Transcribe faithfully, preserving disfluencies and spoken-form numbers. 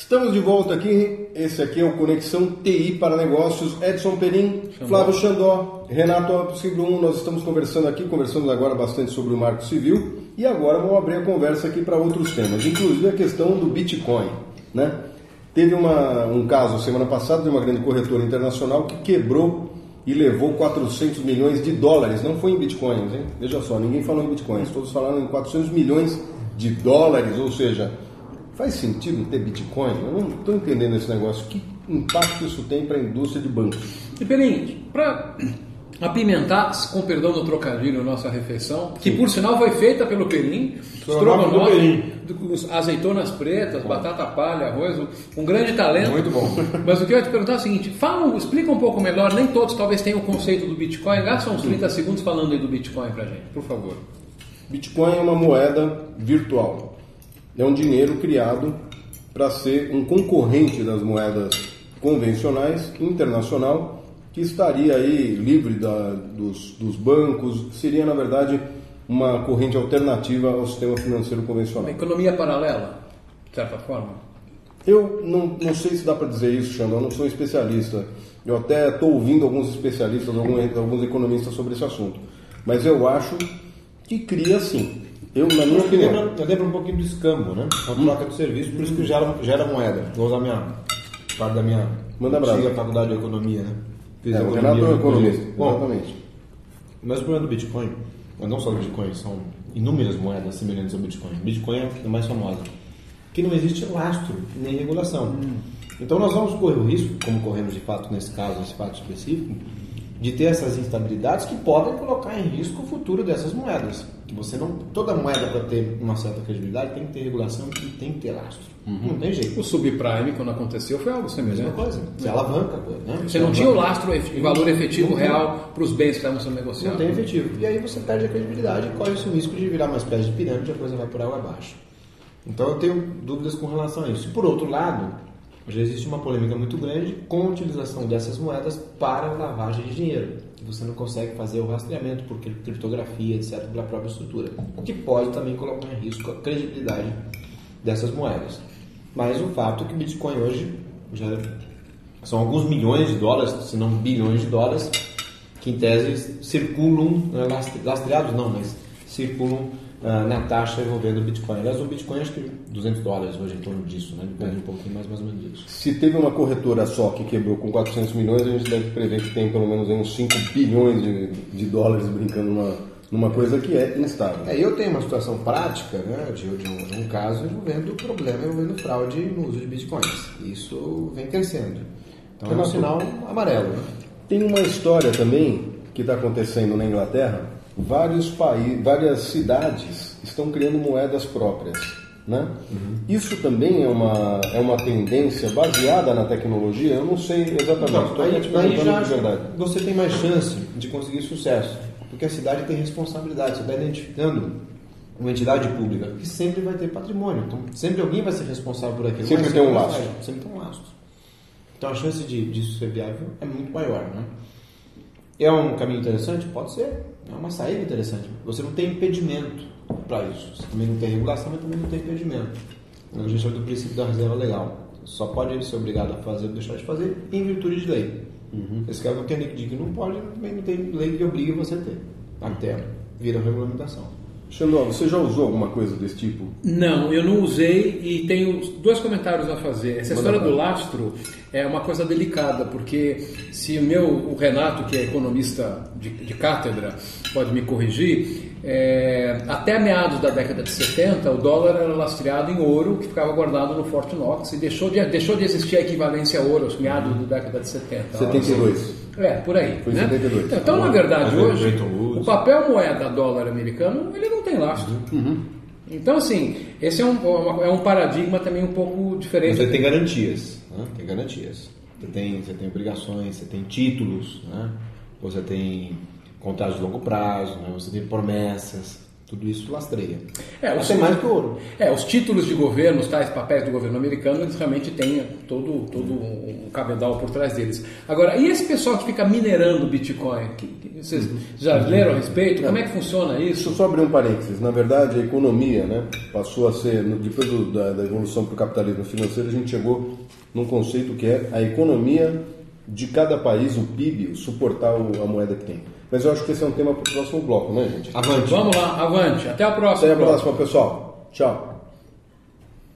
Estamos de volta aqui, esse aqui é o Conexão T I para Negócios, Edson Perim, Xandó. Flávio Xandó, Renato Alto Siglo um, nós estamos conversando aqui, conversamos agora bastante sobre o Marco Civil e agora vamos abrir a conversa aqui para outros temas, inclusive a questão do Bitcoin, né? Teve uma, um caso semana passada de uma grande corretora internacional que quebrou e levou quatrocentos milhões de dólares, não foi em Bitcoins, hein? Veja só, ninguém falou em Bitcoins, todos falaram em quatrocentos milhões de dólares, ou seja... Faz sentido ter Bitcoin? Eu não estou entendendo esse negócio. Que impacto isso tem para a indústria de bancos? E Perim, para apimentar, com perdão do trocadilho, nossa refeição, que por sinal foi feita pelo Perim, estrogonofe, azeitonas pretas, bom. Batata palha, arroz, um grande talento. Muito bom. Mas o que eu ia te perguntar é o seguinte, fala, explica um pouco melhor, nem todos talvez tenham o conceito do Bitcoin, gasta uns trinta segundos falando aí do Bitcoin para a gente, por favor. Bitcoin é uma moeda virtual. É um dinheiro criado para ser um concorrente das moedas convencionais, internacional, que estaria aí livre da, dos, dos bancos, seria na verdade uma corrente alternativa ao sistema financeiro convencional. Uma economia paralela, de certa forma? Eu não, não sei se dá para dizer isso, Xandó, eu não sou especialista. Eu até estou ouvindo alguns especialistas, alguns, alguns economistas sobre esse assunto. Mas eu acho que cria sim. Eu, na minha opinião... Eu lembro um pouquinho do escambo, né? A troca de serviço, por isso que gera, gera moeda. Vou usar minha parte da minha Manda antiga faculdade de economia, né? Fiz é, o Renato é um economista. Bom, exatamente. Mas o problema do Bitcoin, não só do Bitcoin, são inúmeras moedas semelhantes ao Bitcoin. Bitcoin é a mais famosa. Que não existe lastro nem regulação. Hum. Então nós vamos correr o risco, como corremos de fato nesse caso, nesse fato específico, de ter essas instabilidades que podem colocar em risco o futuro dessas moedas. Que você não, toda moeda, para ter uma certa credibilidade, tem que ter regulação e tem que ter lastro. Uhum. Não tem jeito. O subprime, quando aconteceu, foi algo semelhante. Mesma coisa. Você alavanca, né? Você não tinha o lastro e valor efetivo não real para os bens que estavam sendo negociados. Não tem efetivo. E aí você perde a credibilidade e corre esse risco de virar uma espécie de pirâmide e a coisa vai por água abaixo. Então eu tenho dúvidas com relação a isso. E por outro lado, já existe uma polêmica muito grande com a utilização dessas moedas para lavagem de dinheiro. Você não consegue fazer o rastreamento por criptografia, etcétera, pela própria estrutura. O que pode também colocar em risco a credibilidade dessas moedas. Mas o fato é que o Bitcoin hoje já são alguns milhões de dólares, se não bilhões de dólares, que em tese circulam, lastreados não, mas circulam uh, na taxa envolvendo o Bitcoin. Aliás, o Bitcoin acho que duzentos dólares hoje em torno disso, né? Depende um pouquinho mais, mais ou menos disso. Se teve uma corretora só que quebrou com quatrocentos milhões, a gente deve prever que tem pelo menos uns cinco bilhões de, de dólares brincando numa, numa coisa que é instável. É, eu tenho uma situação prática, né, de, de, um, de um caso envolvendo problema, envolvendo fraude no uso de Bitcoins. Isso vem crescendo. Então é um sinal amarelo. Né? Tem uma história também que está acontecendo na Inglaterra. Vários países, várias cidades estão criando moedas próprias. Né? Uhum. Isso também é uma, é uma tendência baseada na tecnologia? Eu não sei exatamente. Não, aí, aí já de verdade. Você tem mais chance de conseguir sucesso, porque a cidade tem responsabilidade. Você está identificando uma entidade pública que sempre vai ter patrimônio. Então, sempre alguém vai ser responsável por aquilo. Sempre tem um lastro. Sempre tem um lastro. Então, a chance de disso ser viável é muito maior. Né? É um caminho interessante? Pode ser. É uma saída interessante. Você não tem impedimento para isso. Você também não tem regulação, mas também não tem impedimento. A gente chama do princípio da reserva legal. Só pode ele ser obrigado a fazer ou deixar de fazer em virtude de lei. Uhum. Esse cara não tem lei que diga que não pode, também não tem lei que obrigue você a ter. Até vira regulamentação. Xandó, você já usou alguma coisa desse tipo? Não, eu não usei e tenho dois comentários a fazer. Essa Manda história pra. do lastro é uma coisa delicada, porque se o meu, o Renato, que é economista de, de cátedra, pode me corrigir, é, até meados da década de setenta, o dólar era lastreado em ouro, que ficava guardado no Fort Knox, e deixou de, deixou de existir a equivalência a ouro aos meados da década de setenta. setenta e dois. É, por aí. Foi né? setenta e dois. Então, então, na verdade, hoje, o papel moeda dólar americano, ele não tem lastro. Uhum. Então, assim, esse é um, é um paradigma também um pouco diferente. Você tem garantias, né? Tem garantias. Você tem, você tem obrigações, você tem títulos, né? Você tem contratos de longo prazo, né? Você tem promessas. Tudo isso lastreia. É, Até mais que o ouro. É, os títulos de governo, os tais papéis do governo americano, eles realmente têm todo, todo um cabedal por trás deles. Agora, e esse pessoal que fica minerando Bitcoin? Que, que, vocês já leram a respeito? Como é que funciona isso? Deixa eu só abrir um parênteses. Na verdade, a economia, né, passou a ser, depois do, da, da evolução para o capitalismo financeiro, a gente chegou num conceito que é a economia de cada país, o P I B, suportar o, a moeda que tem. Mas eu acho que esse é um tema para o próximo bloco, né, gente? Avante. Vamos lá, avante. Até a próxima. Até a próxima, pessoal. Tchau.